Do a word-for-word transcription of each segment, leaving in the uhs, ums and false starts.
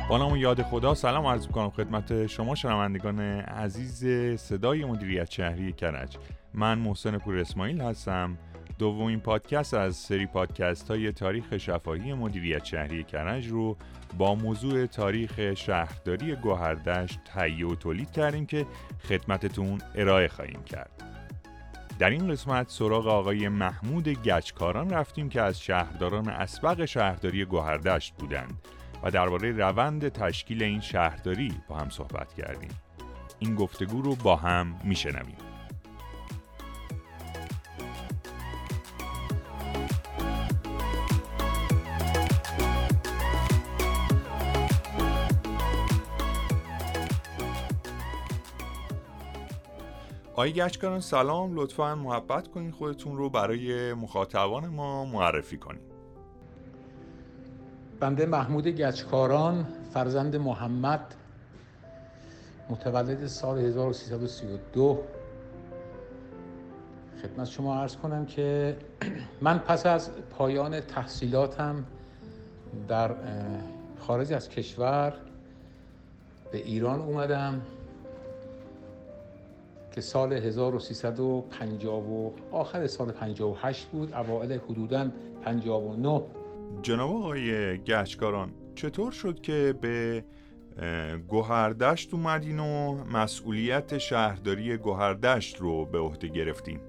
با نام و یاد خدا سلام عرض می‌کنم خدمت شما شنوندگان عزیز صدای مدیریت شهری کرج. من محسن پور اسماعیل هستم. دومین پادکست از سری پادکست های تاریخ شفاهی مدیریت شهری کرج رو با موضوع تاریخ شهرداری گوهردشت تهیه و تولید کردیم که خدمتتون ارائه خواهیم کرد. در این قسمت سراغ آقای محمود گچکاران رفتیم که از شهرداران اسبق شهرداری گوهردشت بودند و درباره روند تشکیل این شهرداری با هم صحبت کردیم. این گفتگو رو با هم میشنویم. آقای گچکاران سلام، لطفاً محبت کنین خودتون رو برای مخاطبان ما معرفی کنین. بنده محمود گچکاران، فرزند محمد، متولد سال هزار و سیصد و سی و دو، خدمت شما عرض کنم که من پس از پایان تحصیلاتم در خارج از کشور به ایران اومدم که سال هزار و سیصد و پنجاه و آخر سال پنجاه و هشت بود، اوائل حدوداً پنجاه و نه. جناب آقای گچکاران، چطور شد که به گوهردشت اومدین و مسئولیت شهرداری گوهردشت رو به عهده گرفتین؟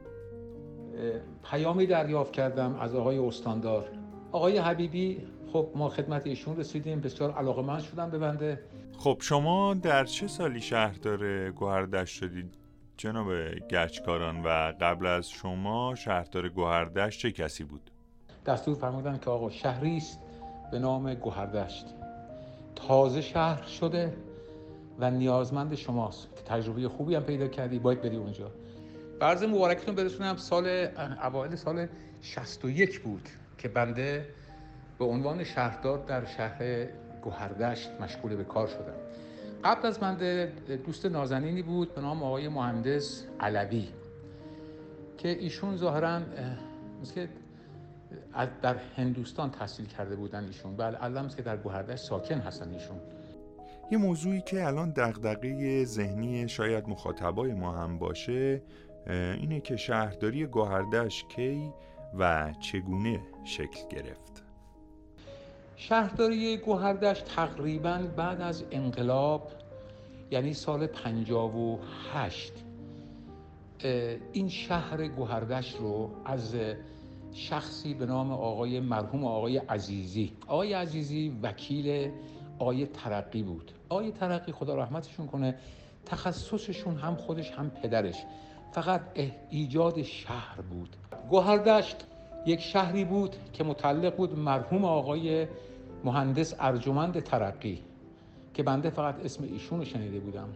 پیامی دریافت کردم از آقای استاندار. آقای حبیبی، خب ما خدمت ایشون رسیدیم، بسیار علاقه‌مند شدم به بنده. خب شما در چه سالی شهردار گوهردشت شدید جناب گچکاران و قبل از شما شهردار گوهردشت چه کسی بود؟ دستور فرمودن که آقا شهری است به نام گوهردشت، تازه شهر شده و نیازمند شماست که تجربه خوبی هم پیدا کردی، باید بری اونجا. عرض مبارکتون برسونم، سال اوایل سال شصت و یک بود که بنده به عنوان شهردار در شهر گوهردشت مشغول به کار شدم. قبل از بنده دوست نازنینی بود به نام آقای مهندس علوی که ایشون ظاهراً مثل در هندوستان تحصیل کرده بودن ایشون، بله علم که در گوهردشت ساکن هستن ایشون. یه موضوعی که الان دغدغه ذهنی شاید مخاطبای ما هم باشه اینه که شهرداری گوهردشت کی و چگونه شکل گرفت؟ شهرداری گوهردشت تقریباً بعد از انقلاب، یعنی سال پنجاه و هشت، این شهر گوهردشت رو از شخصی به نام آقای مرحوم آقای عزیزی آقای عزیزی وکیل آقای ترقی بود. آقای ترقی خدا رحمتشون کنه، تخصصشون هم خودش هم پدرش فقط ایجاد شهر بود. گوهردشت یک شهری بود که متعلق بود مرحوم آقای مهندس ارجمند ترقی که بنده فقط اسم ایشون رو شنیده بودم.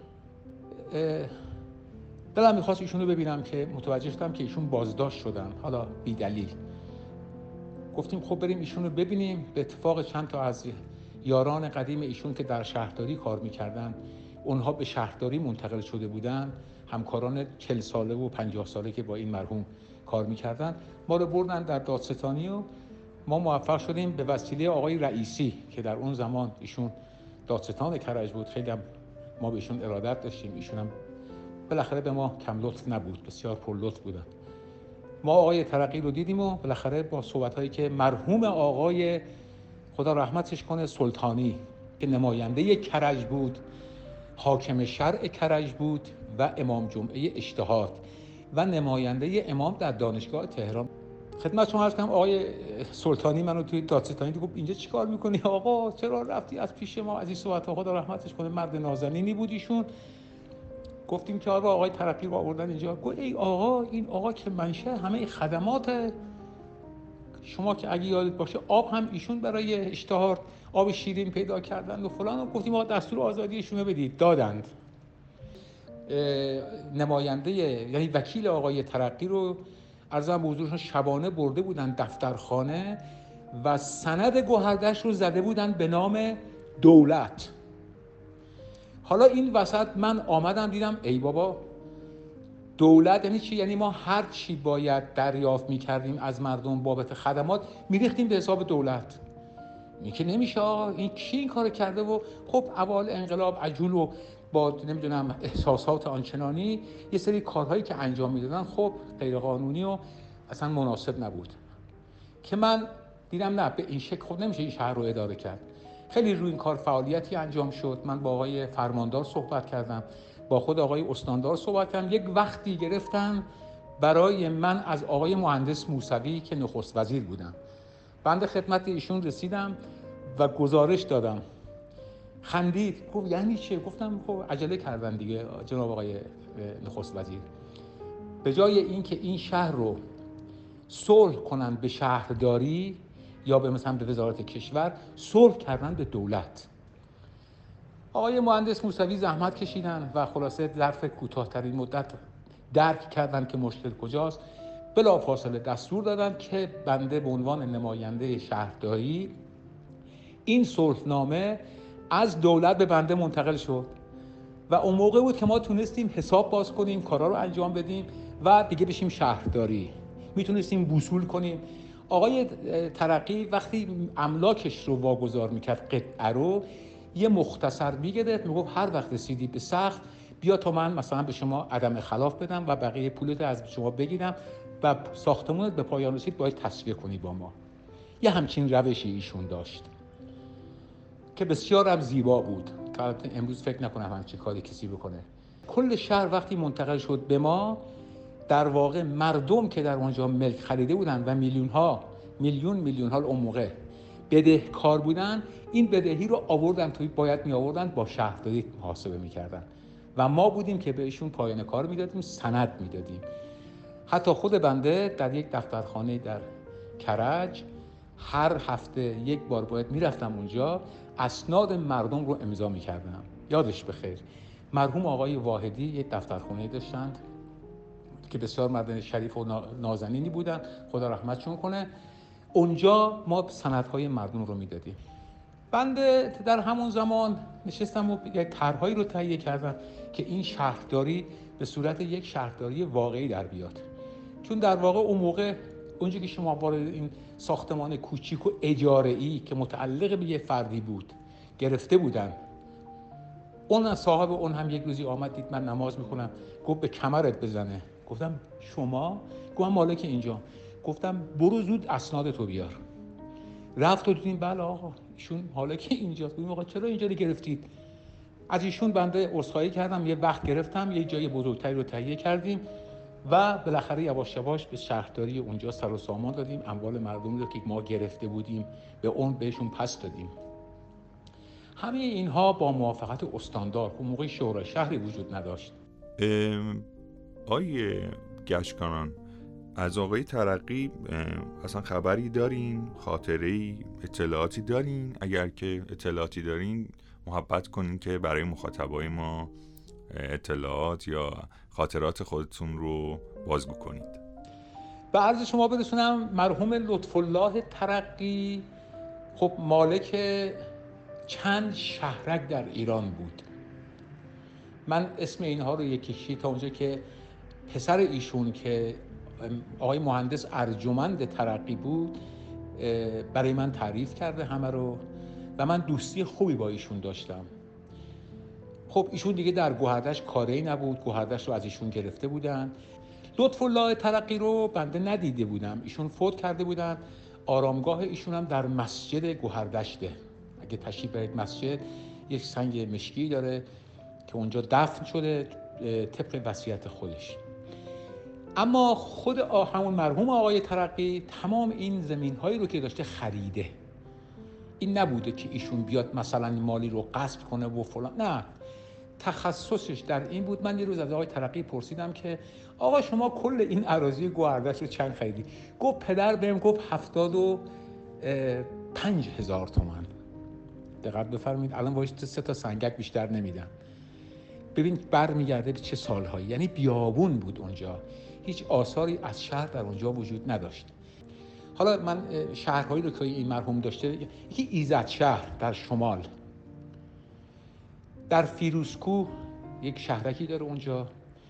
دلم میخواست ایشون رو ببینم که متوجه شدم که ایشون بازداشت شدن، حالا بی دلیل. گفتیم خب بریم ایشون رو ببینیم. به اتفاق چند تا از یاران قدیم ایشون که در شهرداری کار میکردن، اونها به شهرداری منتقل شده بودن، همکاران چهل ساله و پنجاه ساله که با این مرحوم کار میکردن، ما رو بردن در دادستانی و ما موفق شدیم به وسیله آقای رئیسی که در اون زمان ایشون دادستان کرج بود، خیلی هم ما به ایشون ارادت داشتیم، ایشون هم بالاخره به ما کم لطف نبود، بسیار پر لطف بودن. ما آقای ترقی رو دیدیم و بالاخره با صحبت‌هایی که مرحوم آقای خدا رحمتش کنه سلطانی که نماینده کرج بود، حاکم شرع کرج بود و امام جمعه اجتهاد و نماینده امام در دانشگاه تهران. خدمت شما عرض کنم آقای سلطانی منو توی دادستانی گفت اینجا چیکار می‌کنی آقا، چرا رفتی از پیش ما؟ از این صحبت‌ها خدا رحمتش کنه، مرد نازنینی بود ایشون. گفتیم که آقا آقای ترقی رو آوردن اینجا. گفت ای آقا، این آقا که منشأ همه خدمات شما که اگه یادت باشه آب هم ایشون برای اشتهار آب شیرین پیدا کردن و فلان. و گفتیم آقا دستور آزادیشون رو بدید، دادند. نماینده یعنی وکیل آقای ترقی رو عرضم به حضورشون شبانه برده بودن دفترخانه و سند گوهردشت رو زده بودن به نام دولت. حالا این وسط من آمدم دیدم ای بابا، دولت یعنی چی؟ یعنی ما هر چی باید دریافت می‌کردیم از مردم بابت خدمات می‌ریختیم به حساب دولت. میگه نمیشه آقا، این کی این کارو کرده؟ و خب اول انقلاب عجول و با نمیدونم احساسات آنچنانی یه سری کارهایی که انجام میدادن خب غیر قانونی و اصلا مناسب نبود، که من دیدم نه به این شکل خب نمیشه این شهر رو اداره کرد. خیلی روی این کار فعالیتی انجام شد. من با آقای فرماندار صحبت کردم، با خود آقای استاندار صحبت کردم. یک وقتی گرفتن برای من از آقای مهندس موسوی که نخست وزیر بودن. بنده خدمت ایشون رسیدم و گزارش دادم. خندید، گفت یعنی چه؟ گفتم خب عجله کردن دیگه جناب آقای نخست وزیر. به جای اینکه این شهر رو صلح کنن به شهرداری یا به مثلا به وزارت کشور، صلح کردن به دولت. آقای مهندس موسوی زحمت کشیدن و خلاصه ظرف کوتاه‌ترین مدت درک کردن که مشکل کجاست. بلافاصله دستور دادن که بنده به عنوان نماینده شهرداری این صلحنامه از دولت به بنده منتقل شد و اون موقع بود که ما تونستیم حساب باز کنیم، کارا رو انجام بدیم و دیگه بشیم شهرداری، میتونستیم وصول کنیم. آقای ترقی وقتی املاکش رو واگذار میکرد، قطعه رو یه مختصر میگرفت، میگفت هر وقت رسیدی به سقف بیا تا من مثلا به شما عدم خلاف بدم و بقیه پولت از شما بگیرم و ساختمونت به پایان رسید باید تصفیه کنی با ما. یه همچین روشی ایشون داشت که بسیار هم زیبا بود. تا امروز فکر نکنم همچین کاری کسی بکنه. کل شهر وقتی منتقل شد به ما، در واقع مردم که در اونجا ملک خریده بودن و میلیون ها میلیون میلیون ها اون موقع بدهکار بودن، این بدهی رو آوردن توی باید می آوردن با شهرداری محاسبه میکردن و ما بودیم که بهشون پایان کار میدادیم، سند میدادیم. حتی خود بنده در یک دفترخانه در کرج هر هفته یک بار باید میرفتم اونجا، اسناد مردم رو امضا میکردم. یادش بخیر مرحوم آقای واحدی یک دفترخانه داشتند که بسیار مرد شریف و نازنینی بودن، خدا رحمتشون کنه. اونجا ما سندهای مردم رو میدادیم. بنده در همون زمان نشستم و یک طرحهایی رو تهیه کردم که این شهرداری به صورت یک شهرداری واقعی در بیاد. چون در واقع اون موقع اونجا که شما وارد این ساختمان کوچیک و اجاره‌ای که متعلق به یه فردی بود گرفته بودن، اون صاحب اون هم یک روزی آمد دید من نماز میخونم، گفت به کمرت بزنه. گفتم شما؟ گفتم مالک اینجا. گفتم برو زود اسنادتو بیار. رفت و دیدیم بله آقا ایشون مالک اینجاست. گفتم آقا چرا اینجا رو گرفتید؟ از ایشون بنده عذرخواهی کردم، یه وقت گرفتم، یه جای بزرگتری رو تهیه کردیم و بالاخره یواش یواش به شهرداری اونجا سر و سامان دادیم. اموال مردم رو که ما گرفته بودیم به اون بهشون پس دادیم. همه اینها با موافقت استاندار. اون موقع شورای شهری وجود نداشت. آیه گشکانان، از آقای ترقی اصلا خبری دارین؟ خاطره‌ای، اطلاعاتی دارین؟ اگر که اطلاعاتی دارین محبت کنین که برای مخاطبای ما اطلاعات یا خاطرات خودتون رو بازگو کنید. به عرض شما برسونم مرحوم لطف الله ترقی خب مالک چند شهرک در ایران بود. من اسم اینها رو یکی تا اونجا که پسر ایشون که آقای مهندس ارجمند ترقی بود برای من تعریف کرده همه رو و من دوستی خوبی با ایشون داشتم. خب ایشون دیگه در گوهردشت کاری نبود، گوهردشت رو از ایشون گرفته بودن. لطف الله ترقی رو بنده ندیده بودم، ایشون فوت کرده بودن. آرامگاه ایشون هم در مسجد گوهردشته. اگه تشریف برید مسجد یک سنگ مشکی داره که اونجا دفن شده طبق وصیت خودش. اما خود همون مرحوم آقای ترقی تمام این زمین‌هایی رو که داشته خریده. این نبوده که ایشون بیاد مثلا مالی رو غصب کنه و فلان، نه، تخصصش در این بود. من یه روز از آقای ترقی پرسیدم که آقا شما کل این اراضی گوهردشت رو چند خریدی؟ گفت پدر بهم گفت هفتاد و پنج هزار تومان. دقت بفرمایید الان باید سه تا سنگک بیشتر نمیدن. ببین برمیگرده به چه سالهایی، یعنی بیابون بود اونجا، هیچ آثاری از شهر در اونجا وجود نداشت. حالا من شهرهایی رو که این مرحوم داشته، یکی ایزد شهر در شمال، در فیروزکوه یک شهرکی داره اونجا.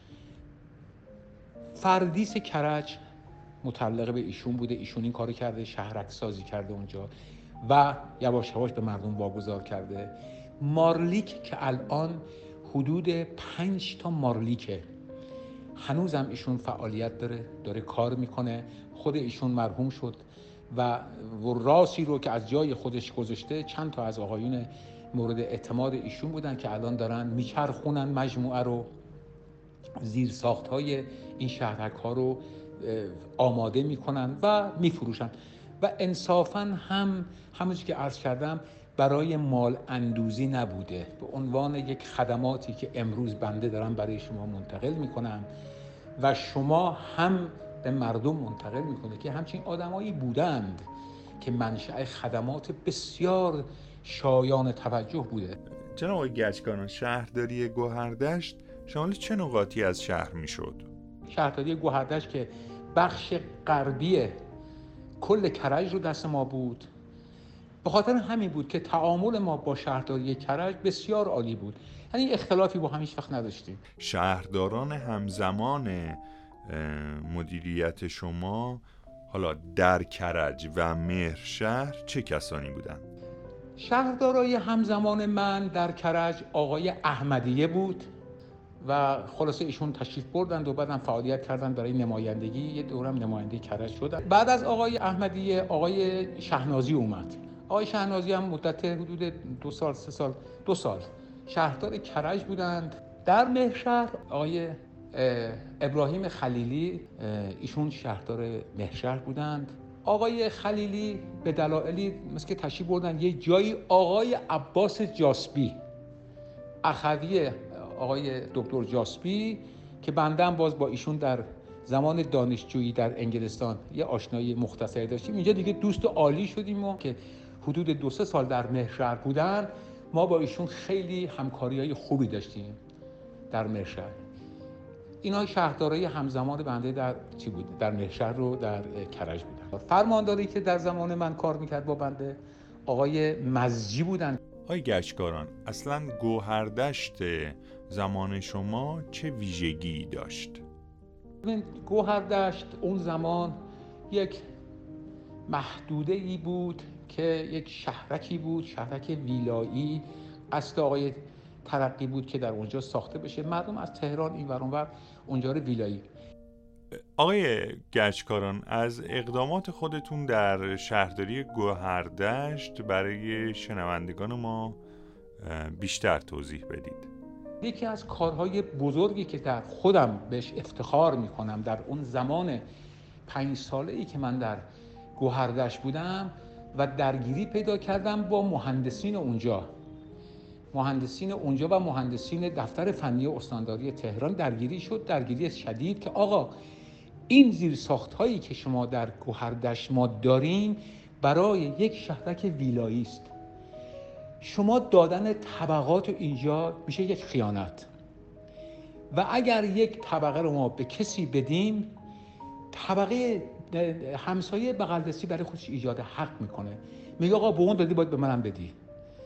فردیس کرج متعلق به ایشون بوده، ایشون این کارو کرده، شهرک سازی کرده اونجا. و یواش یواش به مردم واگذار کرده. مارلیک که الان حدود پنج تا مارلیکه، هنوزم ایشون فعالیت داره، داره کار میکنه. خود ایشون مرحوم شد و راسی رو که از جای خودش گذاشته چند تا از آقایون مورد اعتماد ایشون بودن که الان دارن میچرخونن مجموعه رو، زیر ساخت‌های این شهرک ها رو آماده میکنن و میفروشن. و انصافاً هم همونجوری که عرض کردم برای مال اندوزی نبوده، به عنوان یک خدماتی که امروز بنده دارم برای شما منتقل میکنم و شما هم به مردم منتقل میکنه که همچین آدمایی بودند که منشأ خدمات بسیار شایان توجه بوده. جناب آقای گچکاران، شهرداری گوهردشت شامل چه نقاطی از شهر میشد؟ شهرداری گوهردشت که بخش غربی کل کرج رو دست ما بود، به خاطر همین بود که تعامل ما با شهرداری کرج بسیار عالی بود، یعنی اختلافی با هم هیچ وقت نداشتیم. شهرداران همزمان مدیریت شما حالا در کرج و مهرشهر چه کسانی بودند؟ شهردارای همزمان من در کرج آقای احمدیه بود و خلاصه ایشون تشریف بردند و بعدم فعالیت کردند برای نمایندگی، یه دورم نماینده کرج شدن. بعد از آقای احمدیه آقای شهنازی اومد. آقای شهنازی هم مدت حدود دو سال سه سال دو سال شهردار کرج بودند. در مهرشهر آقای ابراهیم خلیلی ایشون شهردار مهرشهر بودند. آقای خلیلی به دلایلی مثل که تشریف بردن یه جایی آقای عباس جاسبی، اخوی آقای دکتر جاسبی که بنده هم باز با ایشون در زمان دانشجویی در انگلستان یه آشنایی مختصری داشتیم، اینجا دیگه دوست عالی شدیم و که حدود دو سه سال در مهرشهر بودن ما با ایشون خیلی همکاری‌های خوبی داشتیم در مهرشهر. اینا شهردارای همزمان بنده در چی بود؟ در مهرشهر رو در کرج بودن. فرمانداری که در زمان من کار میکرد با بنده آقای مزجی بودن. آقای گچکاران، اصلا گوهردشت زمان شما چه ویژگی داشت؟ گوهردشت اون زمان یک محدوده ای بود که یک شهرکی بود، شهرک ویلایی، قصد آقای ترقی بود که در اونجا ساخته بشه، مردم از تهران این ور اون ور اونجا رو ویلایی. آقای گچکاران، از اقدامات خودتون در شهرداری گوهردشت برای شنوندگان ما بیشتر توضیح بدید. یکی از کارهای بزرگی که در خودم بهش افتخار میکنم در اون زمان پنج ساله ای که من در گوهردشت بودم و درگیری پیدا کردم با مهندسین اونجا مهندسین اونجا و مهندسین دفتر فنی استانداری تهران درگیری شد، درگیری شدید که آقا این زیرساخت هایی که شما در گوهردشت ما دارین برای یک شهرک ویلایی است، شما دادن طبقات اینجا میشه یک خیانت و اگر یک طبقه رو ما به کسی بدیم، طبقه همسایه بغل دستی برای خودش ایجاد حق میکنه، میگه آقا به اون دادی باید به منم بدی.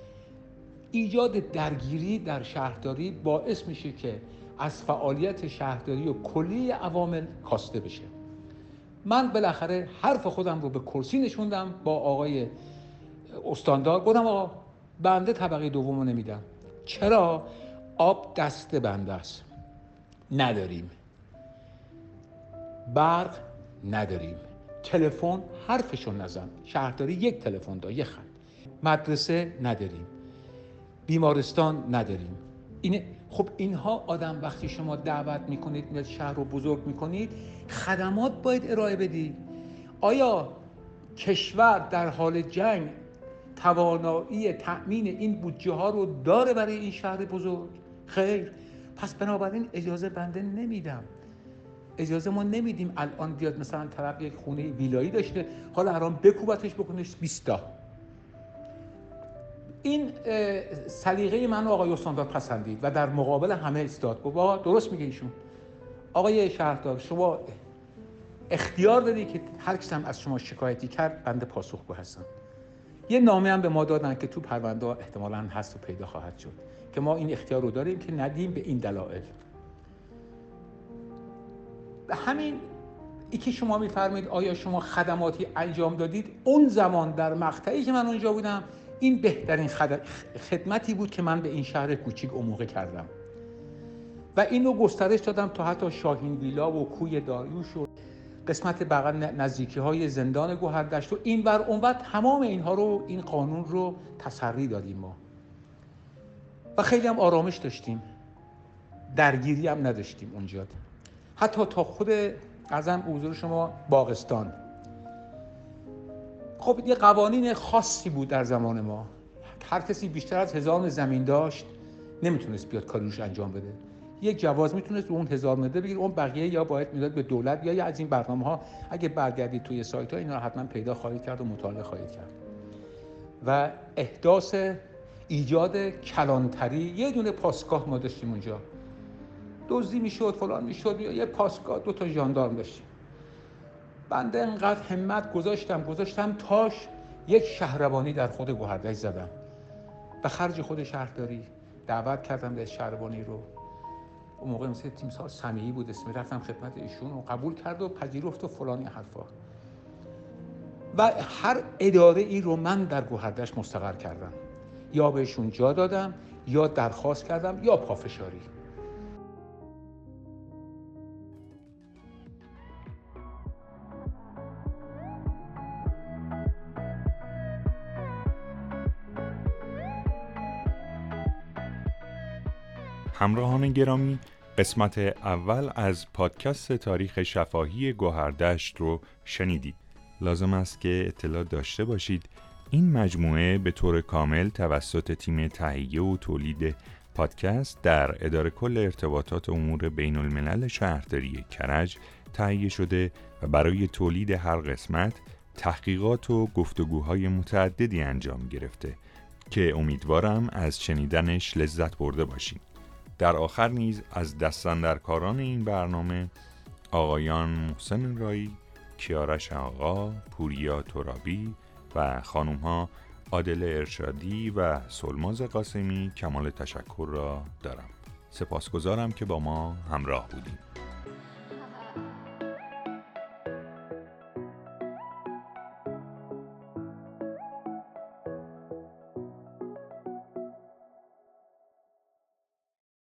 ایجاد درگیری در شهرداری باعث میشه که از فعالیت شهرداری و کلی عوامل کاسته بشه. من بالاخره حرف خودم رو به کرسی نشوندم با آقای استاندار، گفتم آقا بنده طبقه دومو نمیدم. چرا؟ آب دست بنده است، نداریم. برق نداریم. تلفن حرفشون نزن. شهرداری یک تلفن داره، یک خط. مدرسه نداریم. بیمارستان نداریم. این خب اینها آدم وقتی شما دعوت میکنید میاد شهر رو بزرگ میکنید، خدمات باید ارائه بدید. آیا کشور در حال جنگ توانایی تأمین این بودجه ها رو داره برای این شهر بزرگ؟ خیر. پس بنابراین اجازه بنده نمیدم. اجازه ما نمیدیم الان بیاد مثلا طرف یک خونه ویلایی داشته حالا الان بکوبتش بکنش بیست تا. این سلیقه من آقای استاندار پسندید و در مقابل همه ایستاد. گفت درست میگه ایشون. آقای شهردار شما اختیار داری که هر کسی هم از شما شکایتی کرد بنده پاسخگو هستم. یه نامه هم به ما دادن که تو پرونده احتمالاً هست و پیدا خواهد شد که ما این اختیار رو داریم که ندیم به این دلایل. همین ای که شما میفرمایید آیا شما خدماتی انجام دادید، اون زمان در مقطعی که من اونجا بودم این بهترین خدمتی بود که من به این شهر کوچیک اون موقع کردم و اینو گسترش دادم تا حتی شاهین ویلا و کوی داریوش و قسمت بغل نزدیکی های زندان گوهردشت و این ور اون ور، تمام اینها رو، این قانون رو تسری دادیم ما و خیلی هم آرامش داشتیم، درگیری هم نداشتیم اونجا. حتی تا خود ازم حضور شما باغستان، خب یه قوانین خاصی بود در زمان ما، هر کسی بیشتر از هزار زمین داشت نمیتونست بیاد کاریش انجام بده. یک جواز میتونست اون هزار متر بگیره، اون بقیه یا باید میداد به دولت یا, یا از این برنامه ها اگه برگردید توی سایت ها اینا رو حتما پیدا خواهید کرد و مطالعه خواهید کرد. و احداث ایجاد کلانتری، یه دونه پاسگاه ما داشتیم اونجا، دزدی میشد فلان میشد، یه پاسگاه دو تا ژاندارم داشتیم. بنده انقدر همت گذاشتم گذاشتم تاش یک شهربانی در خود گوهردشت زدم، به خرج خود شهرداری دعوت کردم به شهربانی رو. اون موقع مثل تیمسار سمیعی بود اسمی، رفتم خدمت ایشون و قبول کرد و پذیرفت و فلانی حرفا و هر اداره ای رو من در گوهردشت مستقر کردم، یا بهشون جا دادم یا درخواست کردم یا پافشاری. همراهان گرامی، قسمت اول از پادکست تاریخ شفاهی گوهردشت رو شنیدید. لازم است که اطلاع داشته باشید این مجموعه به طور کامل توسط تیم تهیه و تولید پادکست در اداره کل ارتباطات امور بین الملل شهرداری کرج تهیه شده و برای تولید هر قسمت تحقیقات و گفتگوهای متعددی انجام گرفته که امیدوارم از شنیدنش لذت برده باشید. در آخر نیز از دستاندرکاران این برنامه آقایان محسن رایی، کیارش آقا، پوریا ترابی و خانومها عادل ارشادی و سلماز قاسمی کمال تشکر را دارم. سپاسگزارم که با ما همراه بودید.